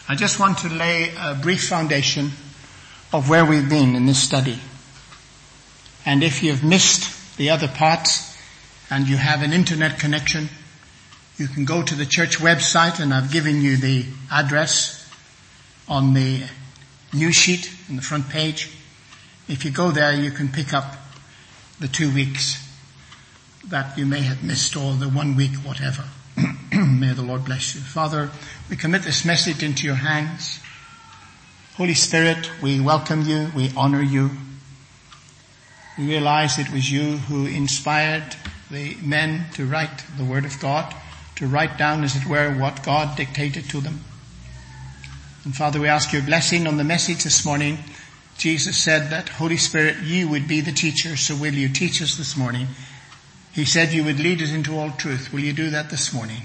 I just want to lay a brief foundation of where we've been in this study. And if you've missed the other parts and you have an internet connection, you can go to the church website, and I've given you the address on the news sheet in the front page. If you go there, you can pick up the 2 weeks that you may have missed, or the 1 week, whatever. May the Lord bless you. Father, we commit this message into your hands. Holy Spirit, we welcome you, we honor you. We realize it was you who inspired the men to write the Word of God, to write down, as it were, what God dictated to them. And Father, we ask your blessing on the message this morning. Jesus said that, Holy Spirit, you would be the teacher, so will you teach us this morning? He said you would lead us into all truth. Will you do that this morning?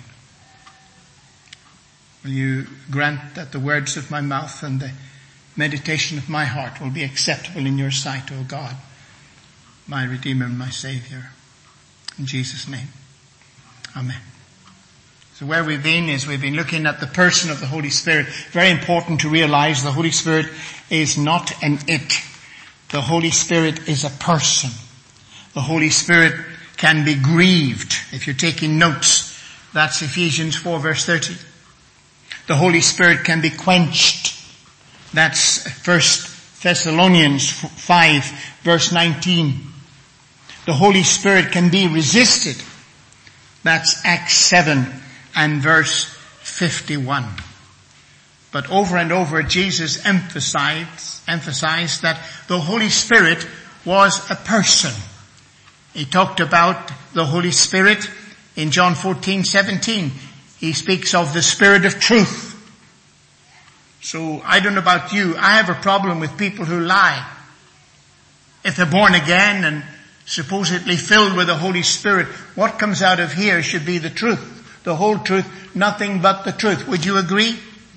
Will you grant that the words of my mouth and the meditation of my heart will be acceptable in your sight, O God, my Redeemer and my Savior. In Jesus' name. Amen. So where we've been is we've been looking at the person of the Holy Spirit. Very important to realize the Holy Spirit is not an it. The Holy Spirit is a person. The Holy Spirit can be grieved. If you're taking notes, that's Ephesians 4 verse 30. The Holy Spirit can be quenched. That's 1 Thessalonians 5 verse 19. The Holy Spirit can be resisted. That's Acts 7 and verse 51. But over and over Jesus emphasized that the Holy Spirit was a person. He talked about the Holy Spirit in John 14:17. He speaks of the Spirit of truth. So I don't know about you, I have a problem with people who lie. If they're born again and supposedly filled with the Holy Spirit, what comes out of here should be the truth. The whole truth, nothing but the truth. Would you agree?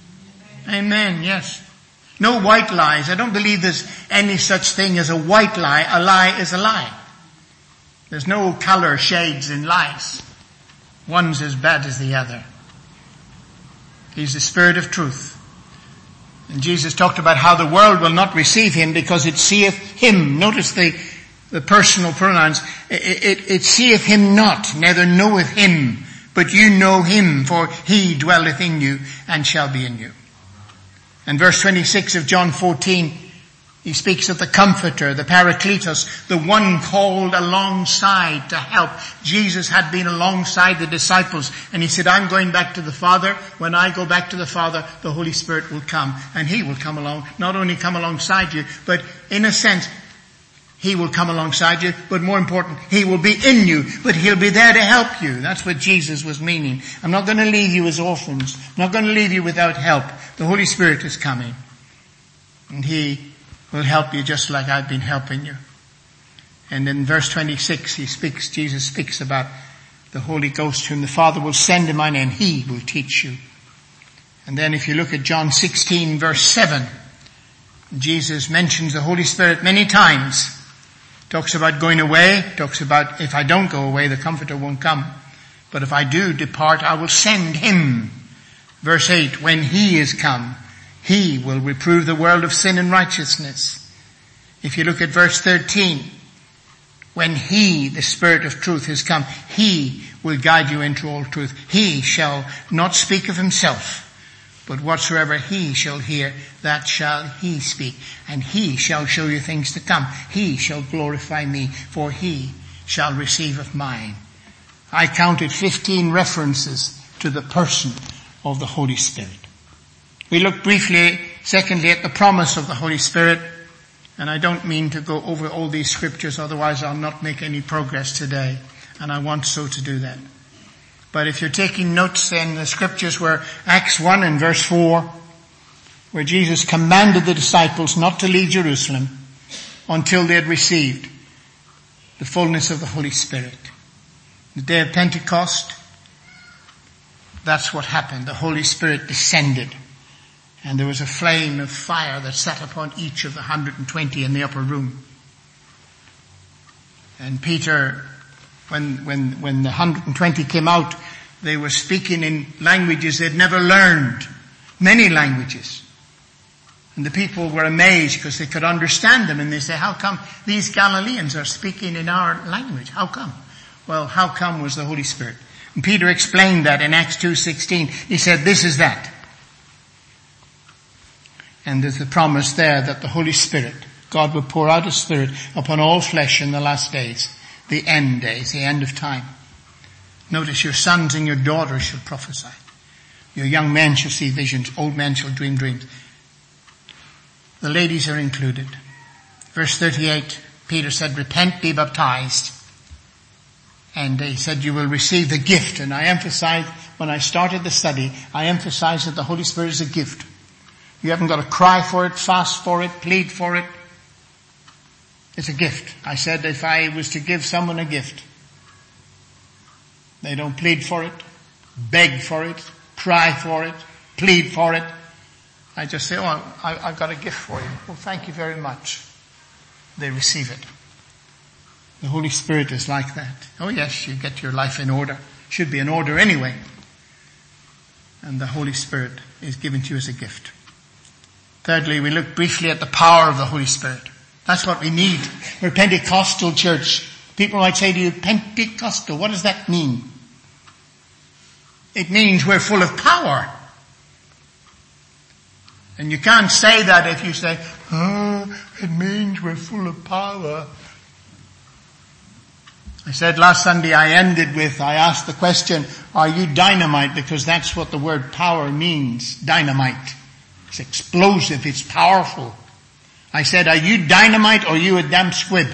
Amen, yes. No white lies. I don't believe there's any such thing as a white lie. A lie is a lie. There's no color shades in lies. One's as bad as the other. He's the Spirit of truth. And Jesus talked about how the world will not receive him because it seeth him. Notice the personal pronouns. It seeth him not, neither knoweth him, but you know him, for he dwelleth in you and shall be in you. And verse 26 of John 14, he speaks of the Comforter, the Paracletos, the one called alongside to help. Jesus had been alongside the disciples, and he said, I'm going back to the Father. When I go back to the Father, the Holy Spirit will come, and he will come along, not only come alongside you, but in a sense, he will come alongside you, but more important, he will be in you, but he'll be there to help you. That's what Jesus was meaning. I'm not going to leave you as orphans. I'm not going to leave you without help. The Holy Spirit is coming, and he will help you just like I've been helping you. And in verse 26, Jesus speaks about the Holy Ghost whom the Father will send in my name. He will teach you. And then if you look at John 16 verse 7, Jesus mentions the Holy Spirit many times. Talks about going away, talks about if I don't go away, the Comforter won't come. But if I do depart, I will send him. Verse 8, when he is come, he will reprove the world of sin and righteousness. If you look at verse 13, when he, the Spirit of truth, has come, he will guide you into all truth. He shall not speak of himself, but whatsoever he shall hear, that shall he speak. And he shall show you things to come. He shall glorify me, for he shall receive of mine. I counted 15 references to the person of the Holy Spirit. We looked briefly, secondly, at the promise of the Holy Spirit. And I don't mean to go over all these scriptures, otherwise I'll not make any progress today. And I want so to do that. But if you're taking notes, then the scriptures were Acts 1 and verse 4, where Jesus commanded the disciples not to leave Jerusalem until they had received the fullness of the Holy Spirit. The day of Pentecost, that's what happened. The Holy Spirit descended. And there was a flame of fire that sat upon each of the 120 in the upper room. And Peter, when the 120 came out, they were speaking in languages they'd never learned. Many languages. And the people were amazed because they could understand them, and they say, how come these Galileans are speaking in our language? How come? Well, how come was the Holy Spirit. And Peter explained that in Acts 2:16. He said, this is that. And there's the promise there that the Holy Spirit, God will pour out His Spirit upon all flesh in the last days, the end of time. Notice your sons and your daughters shall prophesy. Your young men shall see visions, old men shall dream dreams. The ladies are included. Verse 38, Peter said, repent, be baptized. And he said, you will receive the gift. And I emphasized, when I started the study, I emphasized that the Holy Spirit is a gift. You haven't got to cry for it, fast for it, plead for it. It's a gift. I said if I was to give someone a gift, they don't plead for it, beg for it, cry for it, plead for it. I just say, oh, I've got a gift for you. Well, thank you very much. They receive it. The Holy Spirit is like that. Oh yes, you get your life in order. Should be in order anyway. And the Holy Spirit is given to you as a gift. Thirdly, we look briefly at the power of the Holy Spirit. That's what we need. We're a Pentecostal church. People might say to you, Pentecostal, what does that mean? It means we're full of power. And you can't say that if you say, oh, it means we're full of power. I said last Sunday, I asked the question, are you dynamite? Because that's what the word power means, dynamite. It's explosive, it's powerful. I said, are you dynamite or are you a damn squib?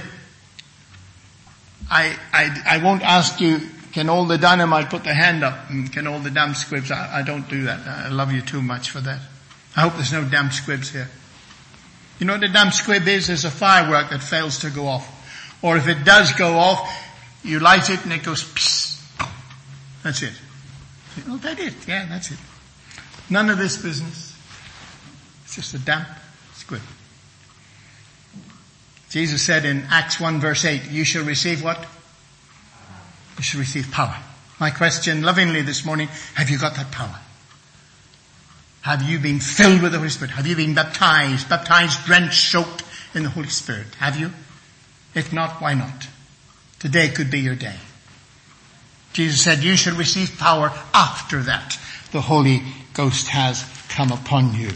I won't ask you, can all the dynamite put their hand up? And can all the damn squibs? I don't do that. I love you too much for that. I hope there's no damn squibs here. You know what a damn squib is? It's a firework that fails to go off. Or if it does go off, you light it and it goes psst. That's it. Oh, that's it. Yeah, that's it. None of this business. It's just a damp squib. Jesus said in Acts 1 verse 8, you shall receive what? You shall receive power. My question lovingly this morning, have you got that power? Have you been filled with the Holy Spirit? Have you been baptized, drenched, soaked in the Holy Spirit? Have you? If not, why not? Today could be your day. Jesus said, you shall receive power after that the Holy Ghost has come upon you.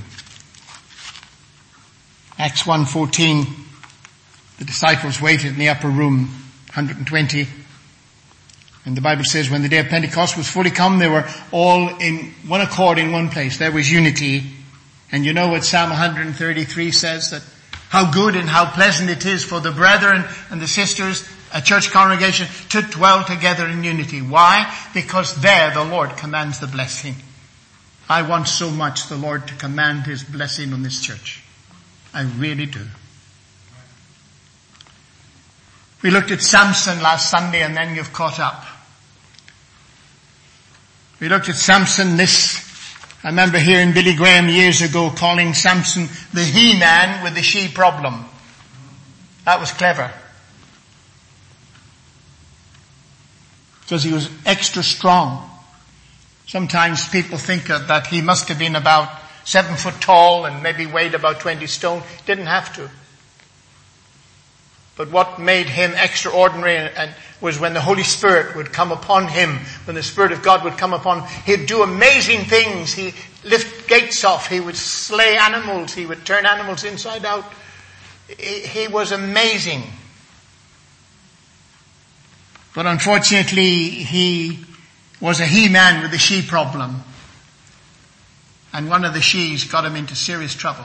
Acts 1:14, the disciples waited in the upper room, 120. And the Bible says when the day of Pentecost was fully come, they were all in one accord in one place. There was unity. And you know what Psalm 133 says, that how good and how pleasant it is for the brethren and the sisters, a church congregation, to dwell together in unity. Why? Because there the Lord commands the blessing. I want so much the Lord to command His blessing on this church. I really do. We looked at Samson last Sunday and then you've caught up. We looked at Samson, I remember hearing Billy Graham years ago calling Samson the he-man with the she problem. That was clever. Because he was extra strong. Sometimes people think that he must have been about 7 foot tall and maybe weighed about 20 stone. Didn't have to. But what made him extraordinary and was when the Holy Spirit would come upon him, when the Spirit of God would come upon him, he'd do amazing things. He'd lift gates off. He would slay animals. He would turn animals inside out. He was amazing. But unfortunately, he was a he-man with a she problem. And one of the she's got him into serious trouble.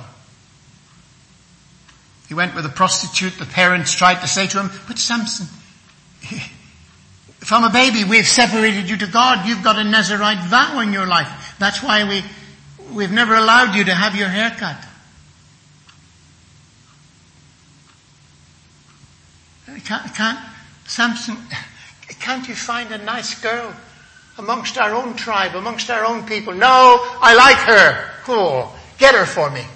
He went with a prostitute. The parents tried to say to him, but Samson, from a baby we've separated you to God. You've got a Nazirite vow in your life. That's why we've never allowed you to have your hair cut. Samson, can't you find a nice girl amongst our own tribe, amongst our own people? No, I like her. Cool. Get her for me.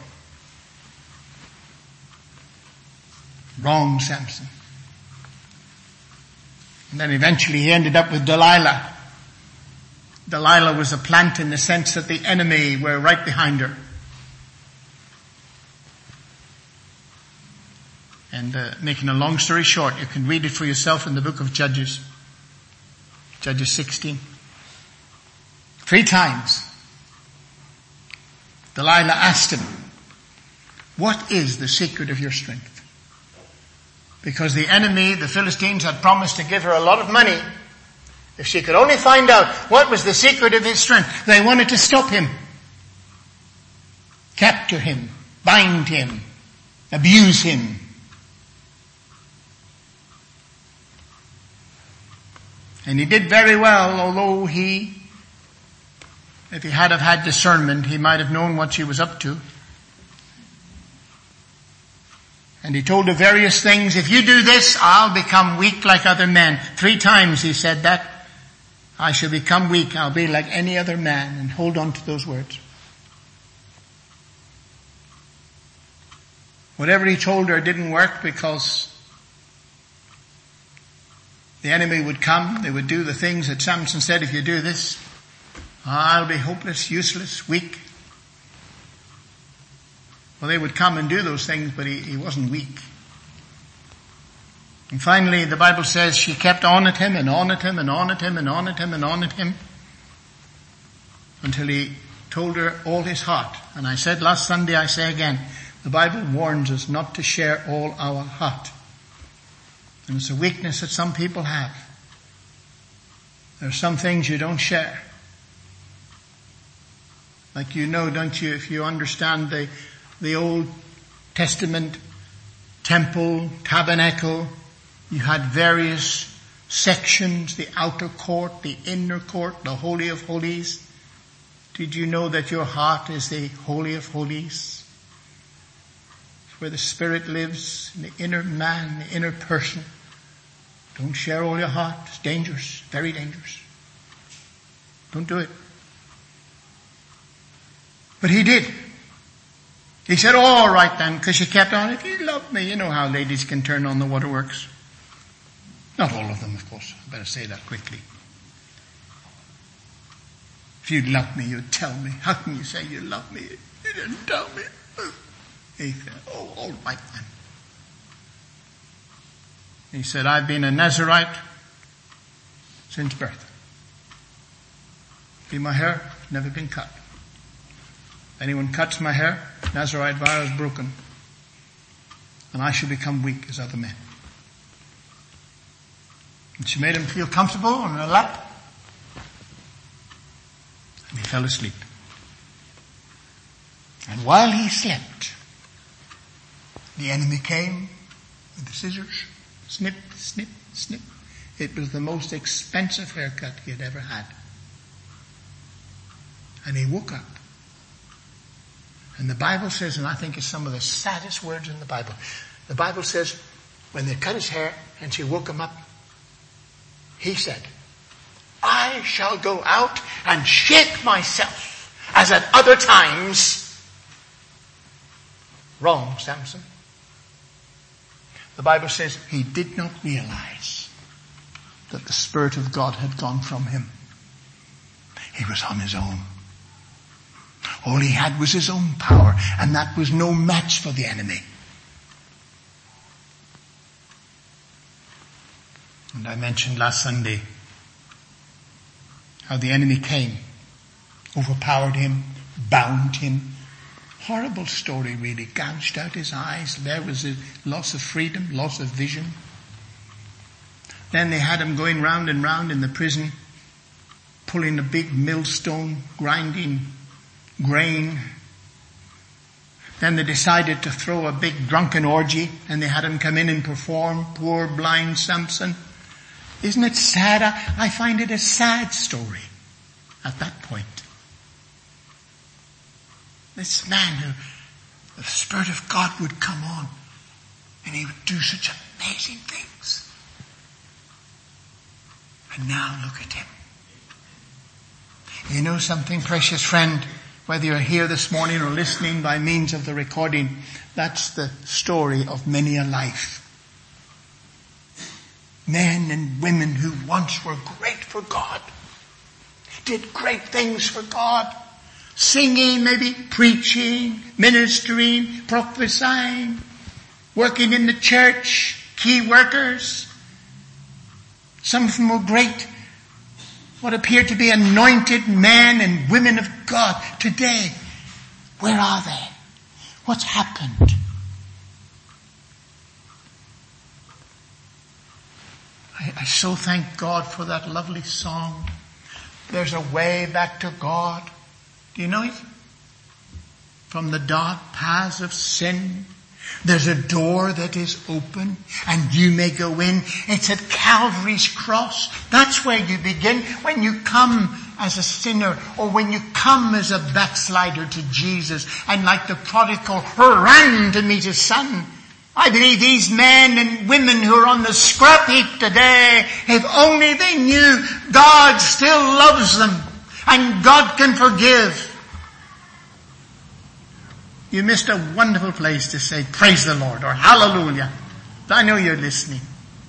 Wrong, Samson. And then eventually he ended up with Delilah. Delilah was a plant in the sense that the enemy were right behind her. And making a long story short, you can read it for yourself in the book of Judges. Judges 16. 3 times, Delilah asked him, what is the secret of your strength? Because the enemy, the Philistines, had promised to give her a lot of money if she could only find out what was the secret of his strength. They wanted to stop him, capture him, bind him, abuse him. And he did very well, although if he had have had discernment, he might have known what she was up to. And he told her various things. If you do this, I'll become weak like other men. 3 times he said that. I shall become weak. I'll be like any other man. And hold on to those words. Whatever he told her didn't work because the enemy would come. They would do the things that Samson said, if you do this, I'll be hopeless, useless, weak. Well, they would come and do those things, but he wasn't weak. And finally, the Bible says she kept on at him and on at him and on at him and on at him and on at him until he told her all his heart. And I said last Sunday, I say again, the Bible warns us not to share all our heart. And it's a weakness that some people have. There are some things you don't share. Like don't you, if you understand the Old Testament temple, tabernacle, you had various sections, the outer court, the inner court, the Holy of Holies. Did you know that your heart is the Holy of Holies? It's where the Spirit lives, in the inner man, the inner person. Don't share all your heart. It's dangerous, very dangerous. Don't do it. But he did. He said, all right then, because she kept on, if you love me, you know how ladies can turn on the waterworks. Not all of them, of course. I better say that quickly. If you love me, you'd tell me. How can you say you love me? You didn't tell me. He said, oh, all right then. He said, I've been a Nazarite since birth. See, my hair never been cut. If anyone cuts my hair, Nazarite vow is broken. And I shall become weak as other men. And she made him feel comfortable on her lap. And he fell asleep. And while he slept, the enemy came with the scissors. Snip, snip, snip. It was the most expensive haircut he had ever had. And he woke up. And the Bible says, and I think it's some of the saddest words in the Bible. The Bible says, when they cut his hair and she woke him up, he said, I shall go out and shake myself as at other times. Wrong, Samson. The Bible says he did not realize that the Spirit of God had gone from him. He was on his own. All he had was his own power, and that was no match for the enemy. And I mentioned last Sunday how the enemy came, overpowered him, bound him. Horrible story really. Gouged out his eyes. There was a loss of freedom, loss of vision. Then they had him going round and round in the prison, pulling a big millstone, grinding grain. Then they decided to throw a big drunken orgy, and they had him come in and perform. Poor blind Samson. Isn't it sad? I find it a sad story at that point. This man who the Spirit of God would come on and he would do such amazing things. And now look at him. You know something, precious friend, whether you're here this morning or listening by means of the recording, that's the story of many a life. Men and women who once were great for God did great things for God. Singing, maybe preaching, ministering, prophesying, working in the church, key workers. Some of them were great, what appeared to be anointed men and women of God. Today, where are they? What's happened? I so thank God for that lovely song. There's a way back to God. Do you know it? From the dark paths of sin, there's a door that is open and you may go in. It's at Calvary's cross. That's where you begin. When you come as a sinner or when you come as a backslider to Jesus, and like the prodigal who ran to meet his son, I believe these men and women who are on the scrap heap today, if only they knew God still loves them and God can forgive. You missed a wonderful place to say, praise the Lord, or hallelujah. I know you're listening.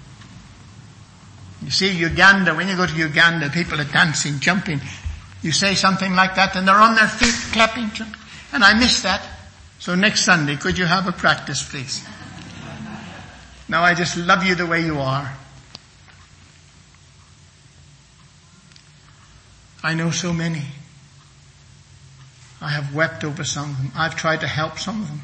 You see, Uganda, when you go to Uganda, people are dancing, jumping. You say something like that and they're on their feet, clapping, jumping. And I miss that. So next Sunday, could you have a practice, please? Now I just love you the way you are. I know so many. I have wept over some of them. I've tried to help some of them.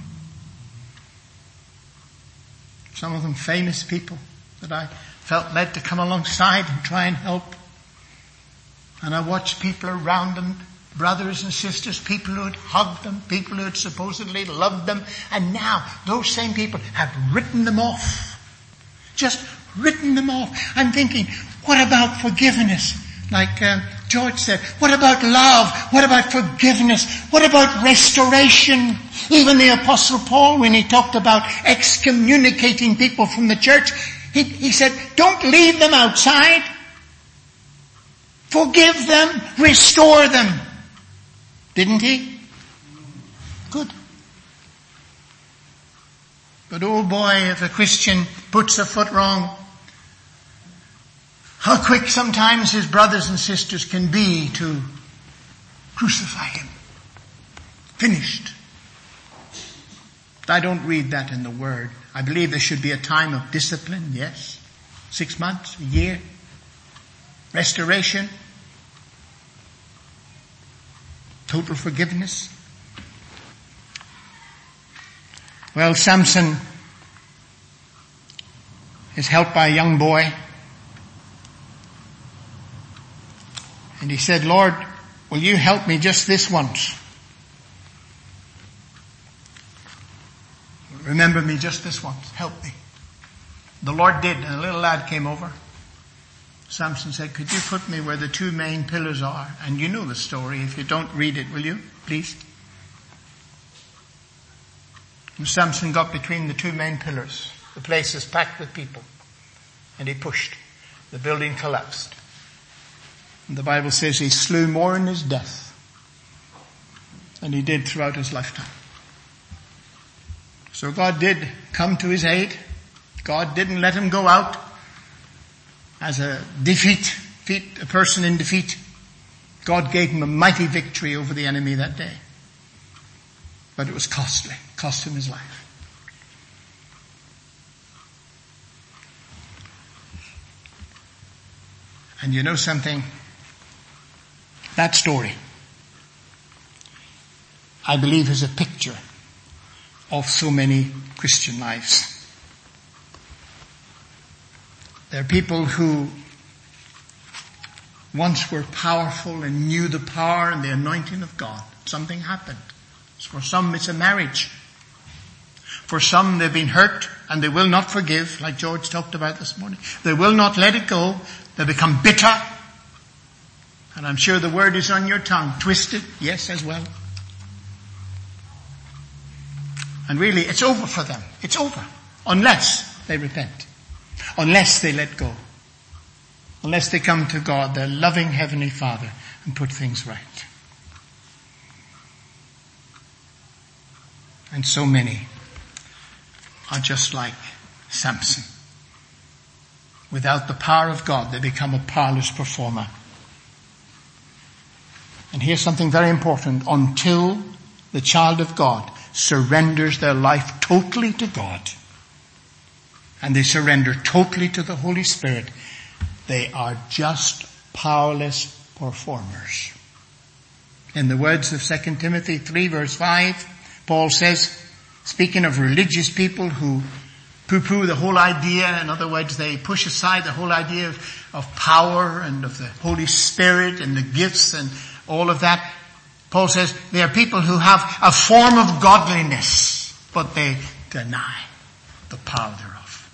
Some of them famous people that I felt led to come alongside and try and help. And I watched people around them, brothers and sisters, people who had hugged them, people who had supposedly loved them. And now those same people have written them off. Just written them off. I'm thinking, what about forgiveness? Like George said, what about love? What about forgiveness? What about restoration? Even the Apostle Paul, when he talked about excommunicating people from the church, he said, don't leave them outside. Forgive them, restore them. Didn't he? Good. But oh boy, if a Christian puts a foot wrong, how quick sometimes his brothers and sisters can be to crucify him. Finished. I don't read that in the Word. I believe there should be a time of discipline, yes. 6 months, a year. Restoration. Total forgiveness. Well, Samson is helped by a young boy. And he said, Lord, will you help me just this once? Remember me just this once. Help me. The Lord did, and a little lad came over. Samson said, could you put me where the two main pillars are? And you know the story. If you don't read it, will you, please? And Samson got between the two main pillars. The place is packed with people. And he pushed. The building collapsed. And the Bible says he slew more in his death than he did throughout his lifetime. So God did come to his aid. God didn't let him go out as a a person in defeat. God gave him a mighty victory over the enemy that day. But it was costly. Cost him his life. And you know something? That story, I believe, is a picture of so many Christian lives. There are people who once were powerful and knew the power and the anointing of God. Something happened. For some, it's a marriage. For some, they've been hurt and they will not forgive, like George talked about this morning. They will not let it go. They become bitter. And I'm sure the word is on your tongue. Twisted, yes, as well. And really, it's over for them. It's over. Unless they repent. Unless they let go. Unless they come to God, their loving Heavenly Father, and put things right. And so many are just like Samson. Without the power of God, they become a powerless performer. And here's something very important. Until the child of God surrenders their life totally to God, and they surrender totally to the Holy Spirit, they are just powerless performers. In the words of 2 Timothy 3 verse 5, Paul says, speaking of religious people who poo-poo the whole idea, in other words, they push aside the whole idea of power and of the Holy Spirit and the gifts and all of that. Paul says they are people who have a form of godliness, but they deny the power thereof.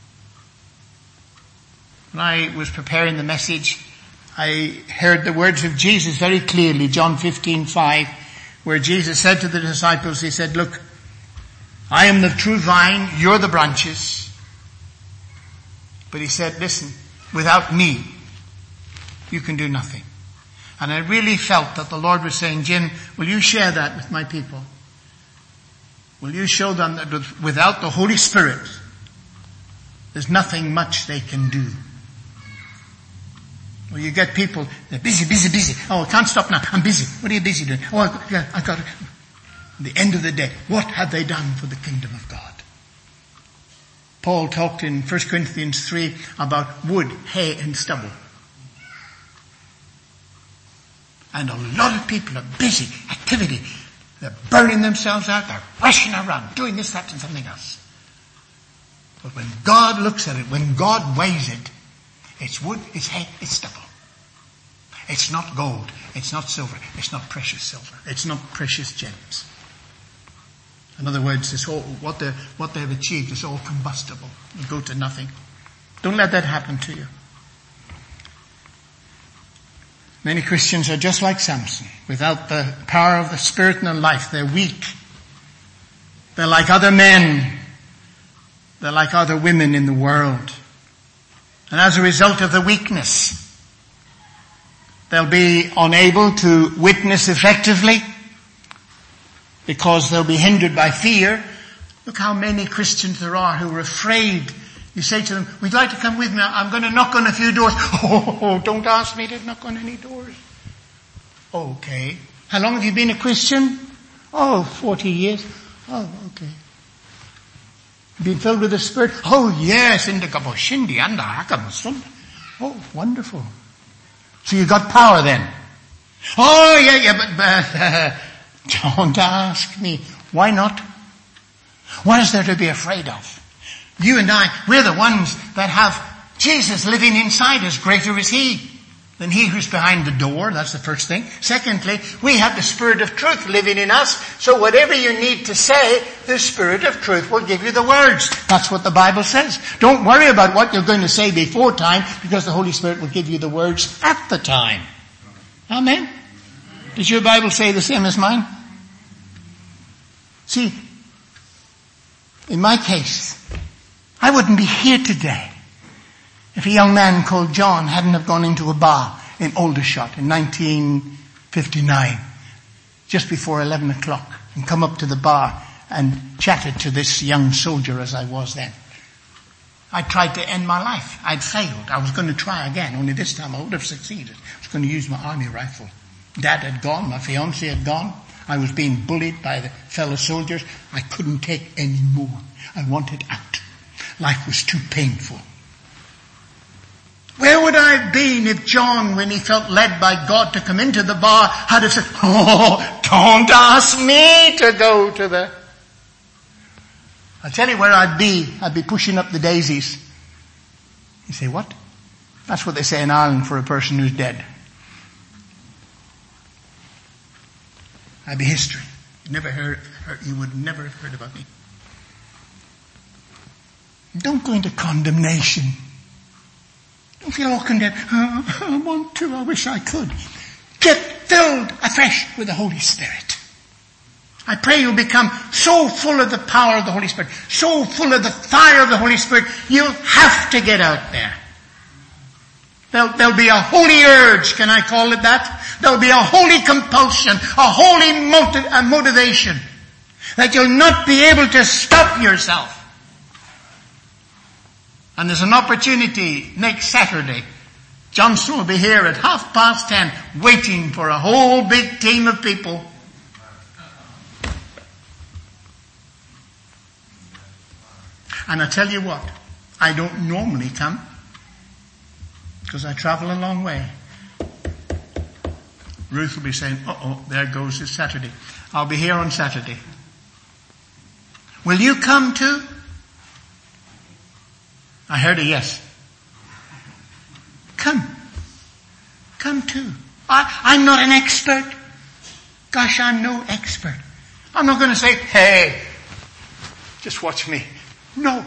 When I was preparing the message, I heard the words of Jesus very clearly, John 15:5, where Jesus said to the disciples, he said, look, I am the true vine, you're the branches. But he said, listen, without me, you can do nothing. And I really felt that the Lord was saying, Jim, will you share that with my people? Will you show them that without the Holy Spirit, there's nothing much they can do? Well, you get people, they're busy. Oh, I can't stop now. I'm busy. What are you busy doing? Oh, I got it. At the end of the day, what have they done for the kingdom of God? Paul talked in 1 Corinthians 3 about wood, hay, and stubble. And a lot of people are busy, activity. They're burning themselves out, they're rushing around, doing this, that, and something else. But when God looks at it, when God weighs it, it's wood, it's hay, it's stubble. It's not gold, it's not silver, it's not precious silver, it's not precious gems. In other words, it's all, what they've achieved is all combustible. It'll go to nothing. Don't let that happen to you. Many Christians are just like Samson. Without the power of the Spirit in their life, they're weak. They're like other men. They're like other women in the world. And as a result of the weakness, they'll be unable to witness effectively because they'll be hindered by fear. Look how many Christians there are who are afraid. You say to them, we'd like to come with me. I'm going to knock on a few doors. Oh, don't ask me to knock on any doors. Okay. How long have you been a Christian? Oh, 40 years. Oh, okay. Been filled with the Spirit? Oh, yes. Oh, wonderful. So you got power then? Oh, yeah, but don't ask me. Why not? What is there to be afraid of? You and I, we're the ones that have Jesus living inside us. Greater is He than he who's behind the door. That's the first thing. Secondly, we have the Spirit of truth living in us. So whatever you need to say, the Spirit of truth will give you the words. That's what the Bible says. Don't worry about what you're going to say before time, because the Holy Spirit will give you the words at the time. Amen? Does your Bible say the same as mine? See, in my case, I wouldn't be here today if a young man called John hadn't have gone into a bar in Aldershot in 1959, just before 11 o'clock, and come up to the bar and chatted to this young soldier as I was then. I tried to end my life. I'd failed. I was going to try again, only this time I would have succeeded. I was going to use my army rifle. Dad had gone, my fiancée had gone. I was being bullied by the fellow soldiers. I couldn't take any more. I wanted out. Life was too painful. Where would I have been if John, when he felt led by God to come into the bar, had have said, oh, don't ask me to go to the... I'll tell you where I'd be. I'd be pushing up the daisies. You say, what? That's what they say in Ireland for a person who's dead. I'd be history. You would never have heard about me. Don't go into condemnation. Don't feel all condemned. Oh, I want to. I wish I could. Get filled afresh with the Holy Spirit. I pray you'll become so full of the power of the Holy Spirit, so full of the fire of the Holy Spirit, you'll have to get out there. There'll be a holy urge, can I call it that? There'll be a holy compulsion, a holy motivation, that you'll not be able to stop yourself. And there's an opportunity next Saturday Johnson will be here at 10:30 waiting for a whole big team of people. And I tell you what, I don't normally come because I travel a long way. Ruth will be saying, there goes his Saturday. I'll be here on Saturday. Will you come too? I heard a yes. Come. Come too. I'm not an expert. Gosh, I'm no expert. I'm not going to say, hey, just watch me. No.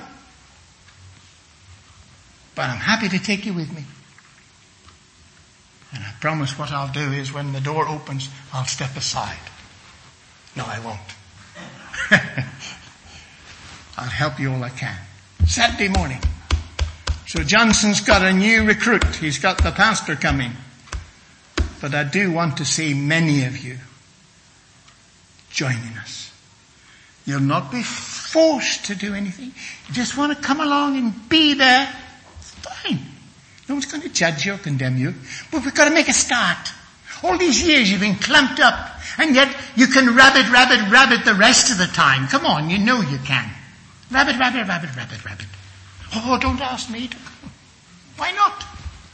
But I'm happy to take you with me. And I promise what I'll do is when the door opens, I'll step aside. No, I won't. I'll help you all I can. Saturday morning. So Johnson's got a new recruit. He's got the pastor coming. But I do want to see many of you joining us. You'll not be forced to do anything. You just want to come along and be there. It's fine. No one's going to judge you or condemn you. But we've got to make a start. All these years you've been clamped up. And yet you can rabbit the rest of the time. Come on, you know you can. Rabbit. Oh, don't ask me to come. Why not?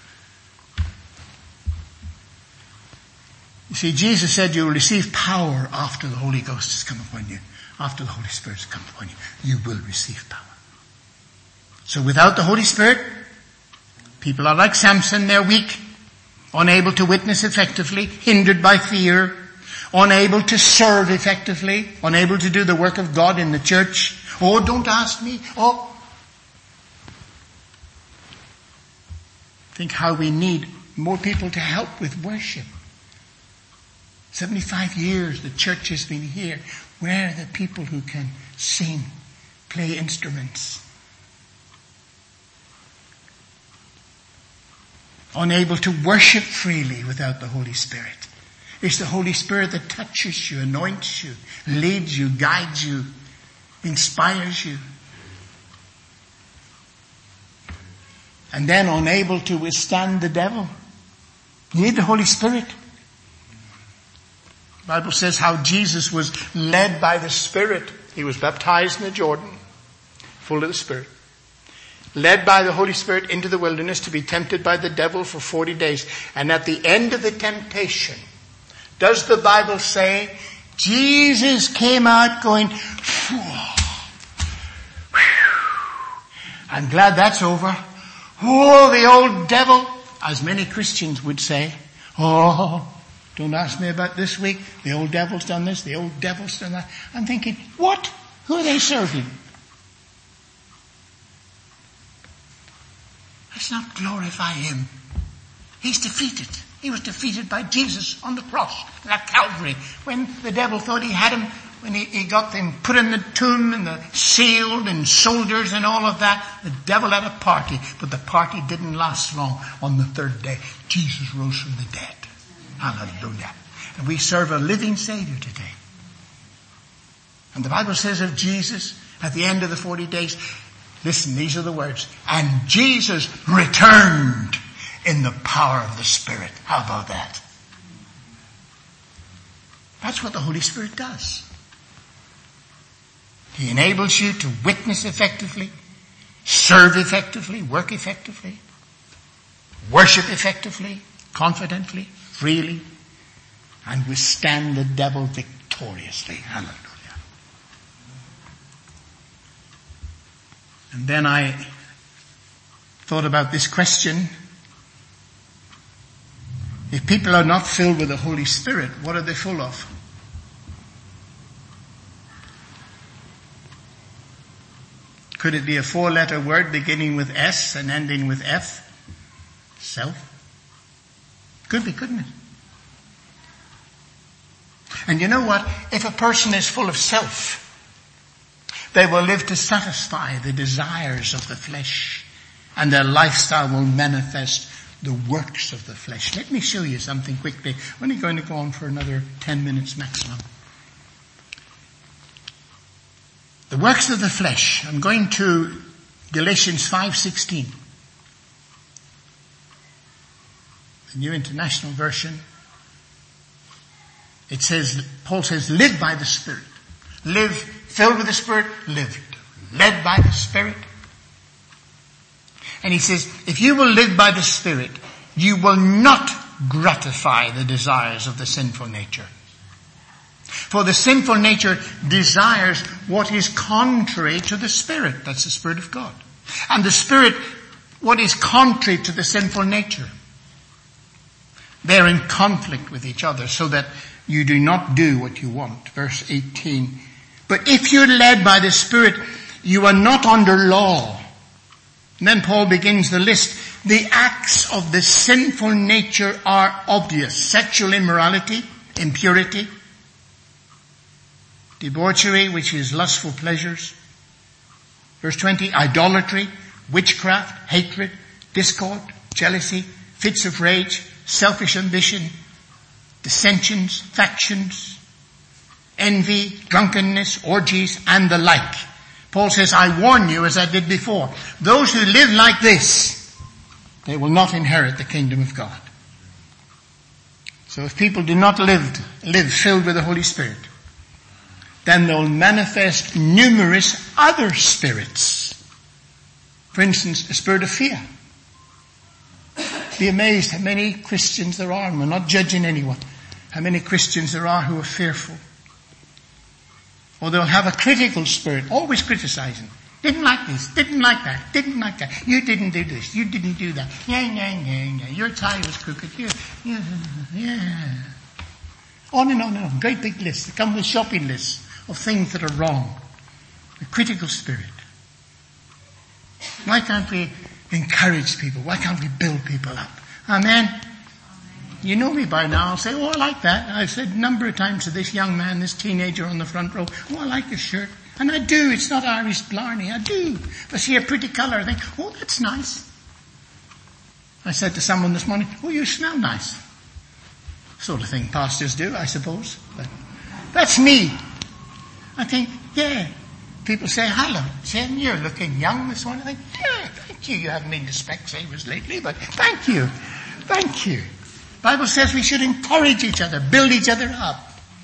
You see, Jesus said you will receive power after the Holy Ghost has come upon you. After the Holy Spirit has come upon you, you will receive power. So without the Holy Spirit, people are like Samson, they're weak, unable to witness effectively, hindered by fear, unable to serve effectively, unable to do the work of God in the church. Oh, don't ask me. Oh. Think how we need more people to help with worship. 75 years the church has been here. Where are the people who can sing, play instruments? Unable to worship freely without the Holy Spirit. It's the Holy Spirit that touches you, anoints you, leads you, guides you, inspires you. And then unable to withstand the devil. You need the Holy Spirit. The Bible says how Jesus was led by the Spirit. He was baptized in the Jordan, full of the Spirit. Led by the Holy Spirit into the wilderness to be tempted by the devil for 40 days. And at the end of the temptation, does the Bible say, Jesus came out going, I'm glad that's over. Oh, the old devil, as many Christians would say, oh, don't ask me about this week. The old devil's done this, the old devil's done that. I'm thinking, what? Who are they serving? Let's not glorify him. He's defeated. He was defeated by Jesus on the cross at Calvary. When the devil thought he had him, when he got them put in the tomb and the sealed and soldiers and all of that, the devil had a party. But the party didn't last long. On the third day, Jesus rose from the dead. Hallelujah. And we serve a living Savior today. And the Bible says of Jesus at the end of the 40 days, listen, these are the words. And Jesus returned in the power of the Spirit. How about that? That's what the Holy Spirit does. He enables you to witness effectively, serve effectively, work effectively, worship effectively, confidently, freely, and withstand the devil victoriously. Hallelujah. And then I thought about this question. If people are not filled with the Holy Spirit, what are they full of? Could it be a 4-letter word beginning with S and ending with F? Self? Could be, couldn't it? And you know what? If a person is full of self, they will live to satisfy the desires of the flesh, and their lifestyle will manifest the works of the flesh. Let me show you something quickly. We're only going to go on for another 10 minutes maximum. The works of the flesh. I'm going to Galatians 5:16. the New International Version, it says, Paul says, live by the Spirit. Live filled with the Spirit, live led by the Spirit. And he says, if you will live by the Spirit, you will not gratify the desires of the sinful nature. For the sinful nature desires what is contrary to the Spirit. That's the Spirit of God. And the Spirit, what is contrary to the sinful nature. They're in conflict with each other so that you do not do what you want. Verse 18. But if you're led by the Spirit, you are not under law. And then Paul begins the list. The acts of the sinful nature are obvious. Sexual immorality, impurity, debauchery, which is lustful pleasures. Verse 20, idolatry, witchcraft, hatred, discord, jealousy, fits of rage, selfish ambition, dissensions, factions, envy, drunkenness, orgies, and the like. Paul says, I warn you, as I did before, those who live like this, they will not inherit the kingdom of God. So if people do not live filled with the Holy Spirit, then they'll manifest numerous other spirits. For instance, a spirit of fear. Be amazed how many Christians there are, and we're not judging anyone, how many Christians there are who are fearful. Or they'll have a critical spirit, always criticizing. Didn't like this, didn't like that, didn't like that. You didn't do this, you didn't do that. Yeah. Your tie was crooked. Yeah. On and on and on. Great big lists. They come with shopping lists of things that are wrong. A critical spirit. Why can't we encourage people? Why can't we build people up? Amen. You know me by now. I'll say, I like that. I've said a number of times to this young man, this teenager on the front row, I like your shirt. And I do. It's not Irish blarney. I do. If I see a pretty colour, I think, that's nice. I said to someone this morning, you smell nice. Sort of thing pastors do, I suppose. But that's me. I think, People say, hello, Jim, you're looking young this morning. I think, thank you. You haven't been to Specsavers lately, but thank you. Thank you. Bible says we should encourage each other, build each other up.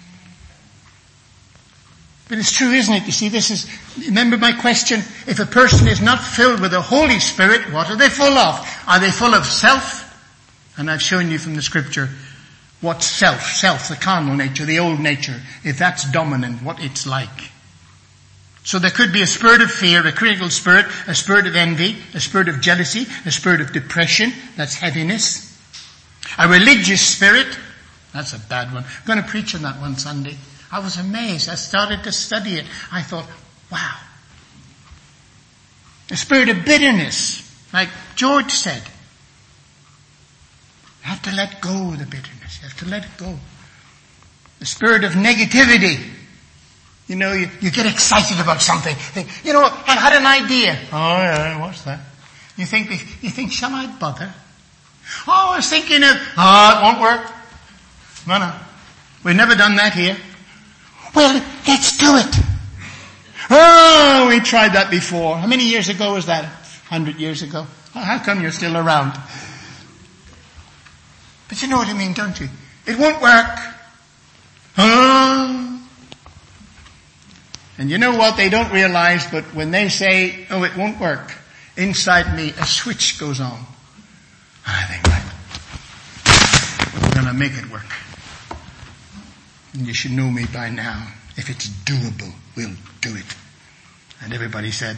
But it's true, isn't it? You see, remember my question, if a person is not filled with the Holy Spirit, what are they full of? Are they full of self? And I've shown you from the scripture what self, the carnal nature, the old nature, if that's dominant, what it's like. So there could be a spirit of fear, a critical spirit, a spirit of envy, a spirit of jealousy, a spirit of depression, that's heaviness. A religious spirit, that's a bad one. I'm going to preach on that one Sunday. I was amazed. I started to study it. I thought, wow. A spirit of bitterness, like George said. You have to let go of the bitterness. You have to let it go. The spirit of negativity. You know, you get excited about something. Think, I had an idea. Oh yeah, what's that? You think, shall I bother? I was thinking of, it won't work. No. We've never done that here. Well, let's do it. We tried that before. How many years ago was that? 100 years ago. How come you're still around? But you know what I mean, don't you? It won't work. And you know what? They don't realize, but when they say, it won't work, inside me a switch goes on. I think, right, we're going to make it work. And you should know me by now. If it's doable, we'll do it. And everybody said,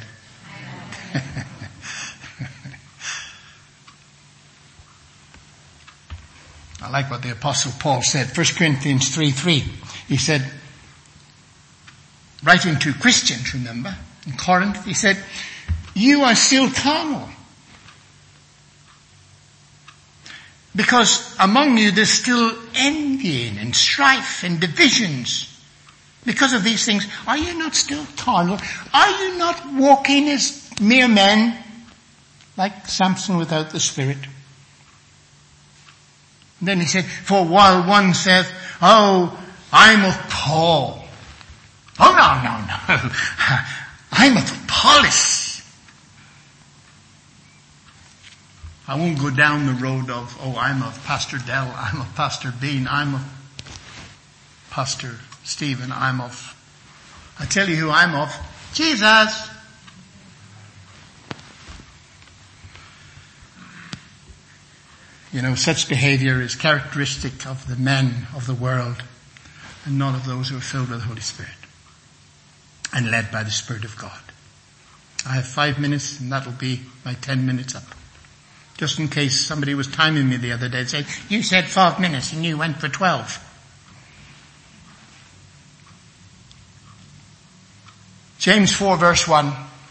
I like what the Apostle Paul said. 1 Corinthians 3:3. He said, writing to Christians, remember, in Corinth, he said, you are still carnal. Because among you there's still envying and strife and divisions. Because of these things, are you not still carnal? Are you not walking as mere men, like Samson without the Spirit? And then he said, for while one saith, I'm of Paul. No. I'm of Apollos. I won't go down the road of, I'm of Pastor Dell, I'm of Pastor Bean, I'm of Pastor Stephen, I tell you who I'm of, Jesus. You know, such behavior is characteristic of the men of the world and not of those who are filled with the Holy Spirit and led by the Spirit of God. I have 5 minutes and that'll be my 10 minutes up. Just in case somebody was timing me the other day and said, you said 5 minutes and you went for 12. James 4 verse 1.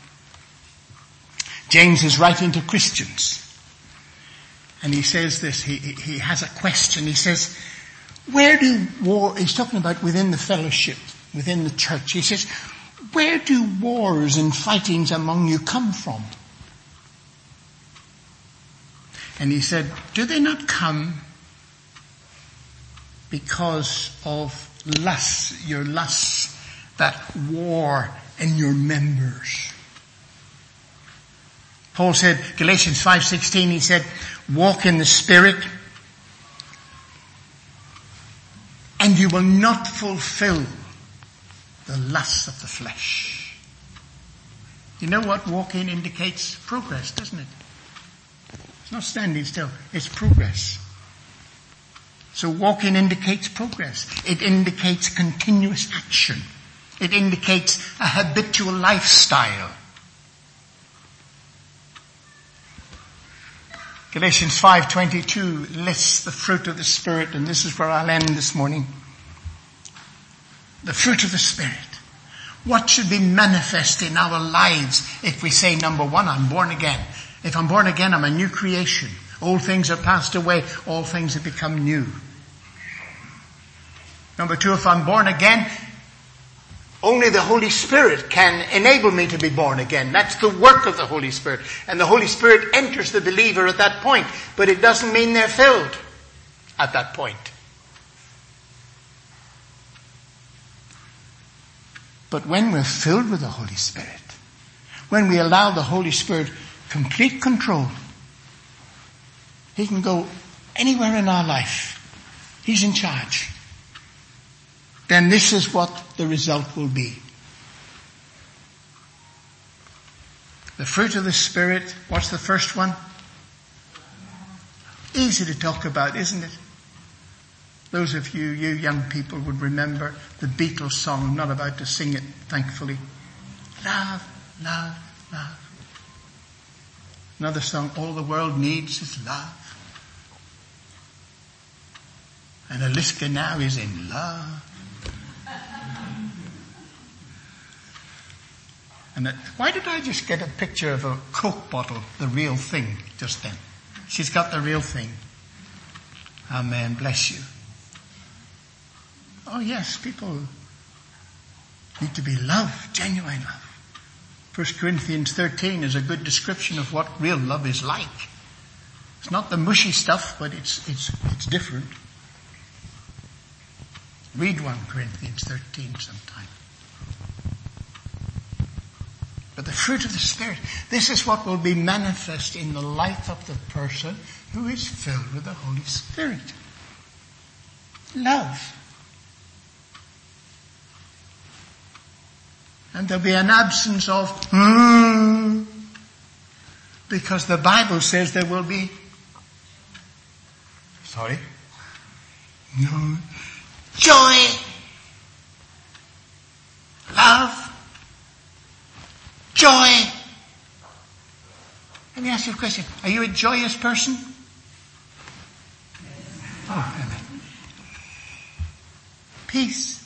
James is writing to Christians. And he says this, he has a question. He says, he's talking about within the fellowship, within the church. He says, where do wars and fightings among you come from? And he said, do they not come because of lusts, your lusts that war in your members? Paul said, Galatians 5:16, he said, walk in the Spirit and you will not fulfill the lusts of the flesh. You know what walking indicates? Progress, doesn't it? It's not standing still, it's progress. So walking indicates progress. It indicates continuous action. It indicates a habitual lifestyle. Galatians 5:22 lists the fruit of the Spirit, and this is where I'll end this morning. The fruit of the Spirit. What should be manifest in our lives if we say, number one, I'm born again. If I'm born again, I'm a new creation. Old things are passed away, all things have become new. Number two, if I'm born again, only the Holy Spirit can enable me to be born again. That's the work of the Holy Spirit. And the Holy Spirit enters the believer at that point. But it doesn't mean they're filled at that point. But when we're filled with the Holy Spirit, when we allow the Holy Spirit complete control, He can go anywhere in our life. He's in charge. Then this is what the result will be. The fruit of the Spirit, what's the first one? Easy to talk about, isn't it? Those of you young people would remember the Beatles song. I'm not about to sing it, thankfully. Love, love, love. Another song, all the world needs is love. And Aliska now is in love. And why did I just get a picture of a Coke bottle, the real thing, just then? She's got the real thing. Amen. Bless you. Oh yes, people need to be loved, genuine love. 1 Corinthians 13 is a good description of what real love is like. It's not the mushy stuff, but it's different. Read 1 Corinthians 13 sometime. But the fruit of the Spirit, this is what will be manifest in the life of the person who is filled with the Holy Spirit. Love. And there'll be an absence of, because the Bible says there will be, joy, love, joy. Let me ask you a question. Are you a joyous person? Oh, amen. Peace.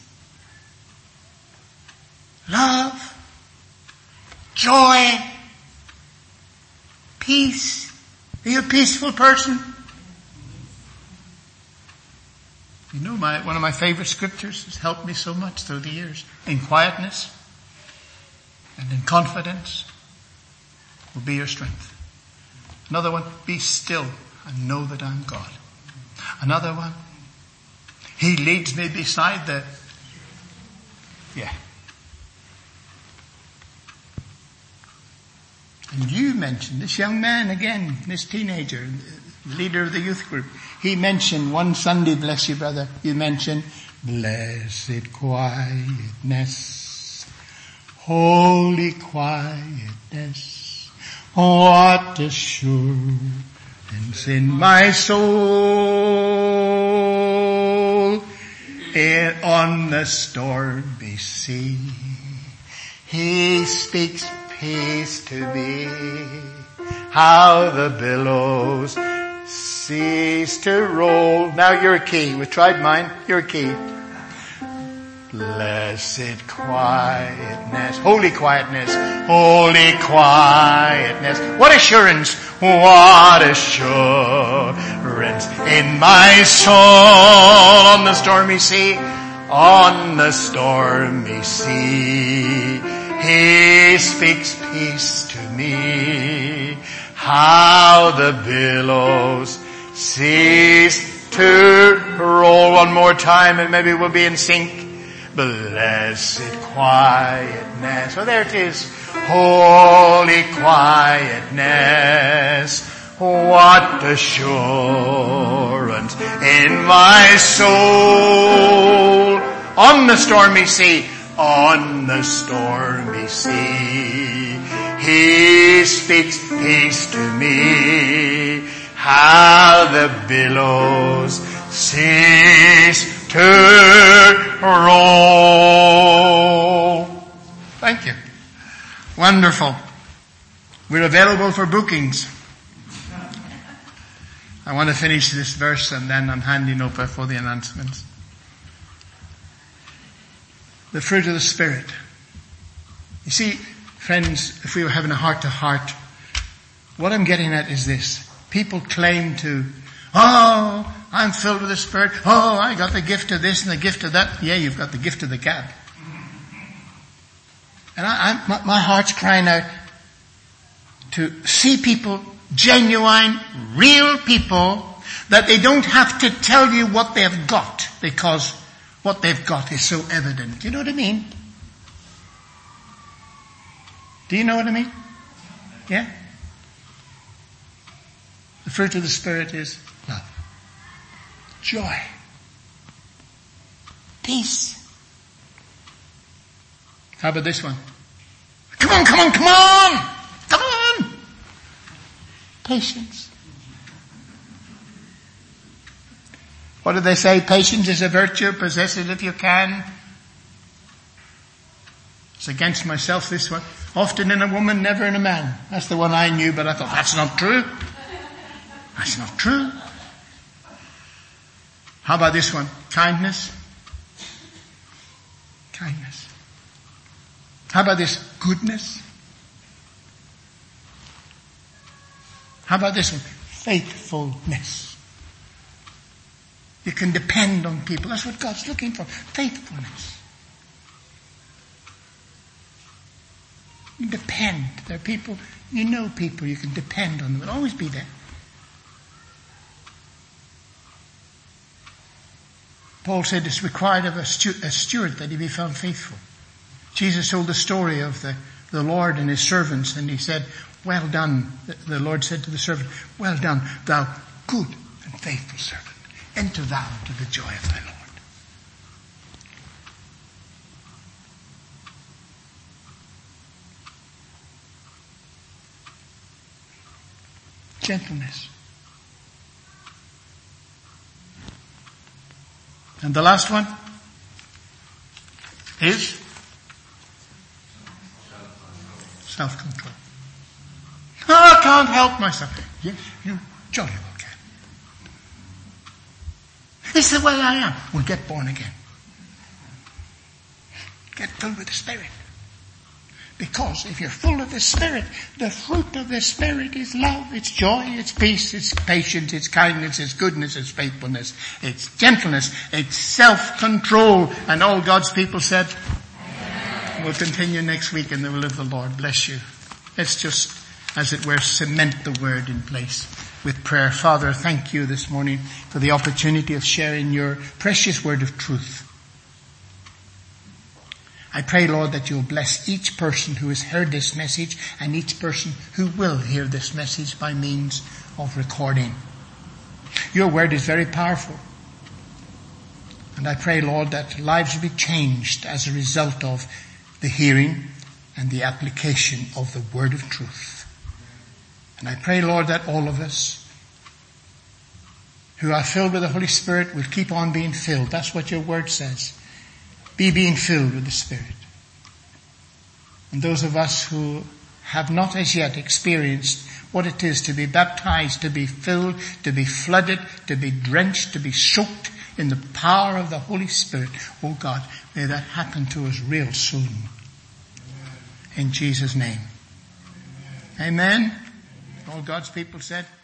Love. Joy. Peace. Are you a peaceful person? You know, one of my favorite scriptures has helped me so much through the years. In quietness and in confidence will be your strength. Another one, be still and know that I'm God. Another one, He leads me beside the, And you mentioned this young man again, this teenager, leader of the youth group. He mentioned one Sunday, bless you brother, you mentioned blessed quietness, holy quietness, what assurance in my soul, on the stormy sea. He speaks peace to me, how the billows cease to roll. Now your key. We tried mine. Your key. Blessed quietness, holy quietness, holy quietness. What assurance in my soul on the stormy sea, on the stormy sea. He speaks peace to me, how the billows cease to roll. One more time and maybe we'll be in sync. Blessed quietness. Oh, there it is. Holy quietness. What assurance in my soul. On the stormy sea. On the stormy sea. He speaks peace to me. How the billows cease to roll. Thank you. Wonderful. We're available for bookings. I want to finish this verse and then I'm handing over for the announcements. The fruit of the Spirit. You see, friends, if we were having a heart-to-heart, what I'm getting at is this. People claim to, oh, I'm filled with the Spirit. Oh, I got the gift of this and the gift of that. Yeah, you've got the gift of the gab. And my heart's crying out to see people, genuine, real people, that they don't have to tell you what they've got because what they've got is so evident. Do you know what I mean? Do you know what I mean? Yeah? The fruit of the Spirit is love, joy, peace. How about this one? Come on, come on, come on! Come on! Patience. What do they say? Patience is a virtue. Possess it if you can. It's against myself, this one. Often in a woman, never in a man. That's the one I knew, but I thought, that's not true. That's not true. How about this one? Kindness. Kindness. How about this? Goodness. How about this one? Faithfulness. You can depend on people. That's what God's looking for. Faithfulness. You depend. There are people, you know people, you can depend on them. They'll always be there. Paul said it's required of a steward that he be found faithful. Jesus told the story of the Lord and his servants, and he said, well done. The Lord said to the servant, well done, thou good and faithful servant. Enter thou into the joy of thy Lord. Gentleness. And the last one is self-control. I can't help myself. Yes, you jolly well can. This is the way I am. Well, get born again. Get filled with the Spirit. Because if you're full of the Spirit, the fruit of the Spirit is love, it's joy, it's peace, it's patience, it's kindness, it's goodness, it's faithfulness, it's gentleness, it's self-control. And all God's people said, amen. We'll continue next week in the will of the Lord. Bless you. Let's just, as it were, cement the word in place with prayer. Father, thank you this morning for the opportunity of sharing your precious word of truth. I pray, Lord, that you'll bless each person who has heard this message and each person who will hear this message by means of recording. Your word is very powerful. And I pray, Lord, that lives will be changed as a result of the hearing and the application of the word of truth. And I pray, Lord, that all of us who are filled with the Holy Spirit will keep on being filled. That's what your word says. Be being filled with the Spirit. And those of us who have not as yet experienced what it is to be baptized, to be filled, to be flooded, to be drenched, to be soaked in the power of the Holy Spirit. Oh God, may that happen to us real soon. In Jesus' name. Amen. All God's people said.